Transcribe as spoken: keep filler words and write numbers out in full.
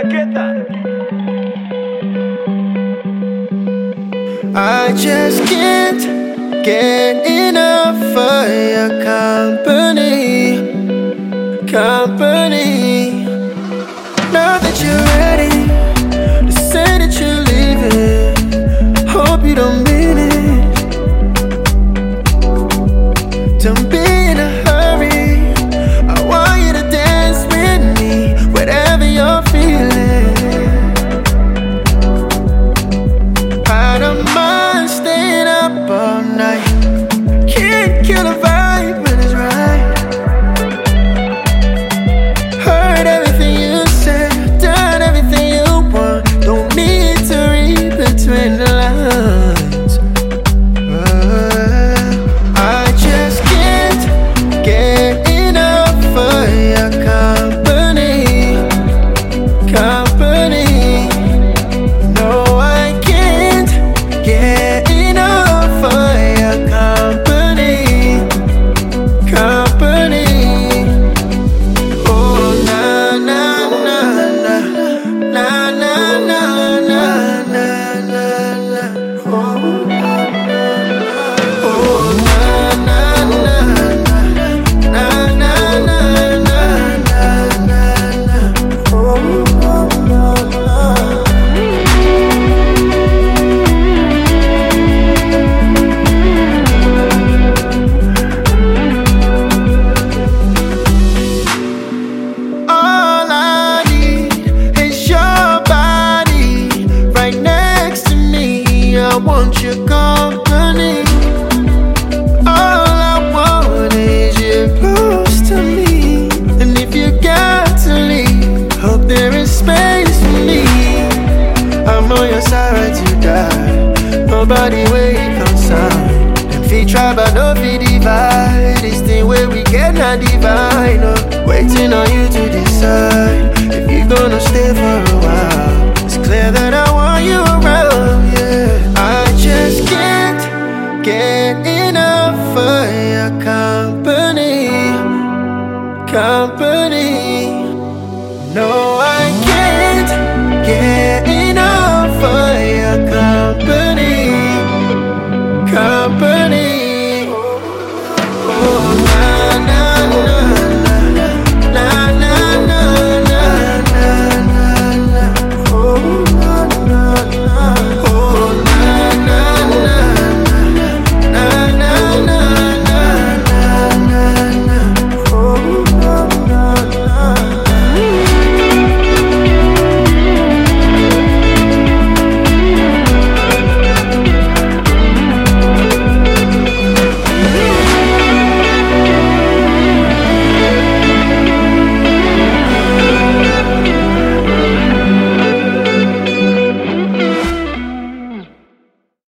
I just can't get enough of your company, company. Now that you're ready to say that you're leaving, hope you don't mean it. Don't be in a hurry, I want you to dance with me, whatever you're feeling. I don't mind staying up all night, can't kill a vibe when it's right. Heard everything you said, done everything you want, don't need to read between the lines. uh, I just can't get enough of your company, company. No, I can't get enough of your company, company. Oh, na na na na na na na na na na. Oh, oh, na na na na na na na na na. Oh, all I need is your body right next to me. I want your company. All I want is you close to me. And if you got to leave, hope there is space for me. I'm on your side right to die. Nobody wait concern. Them feet try but no feet divide. This thing where we cannot divide. No, waiting on you to decide if you're gonna stay for a while. It's clear that I want you around, yeah. I just can't get enough of your company, company. No,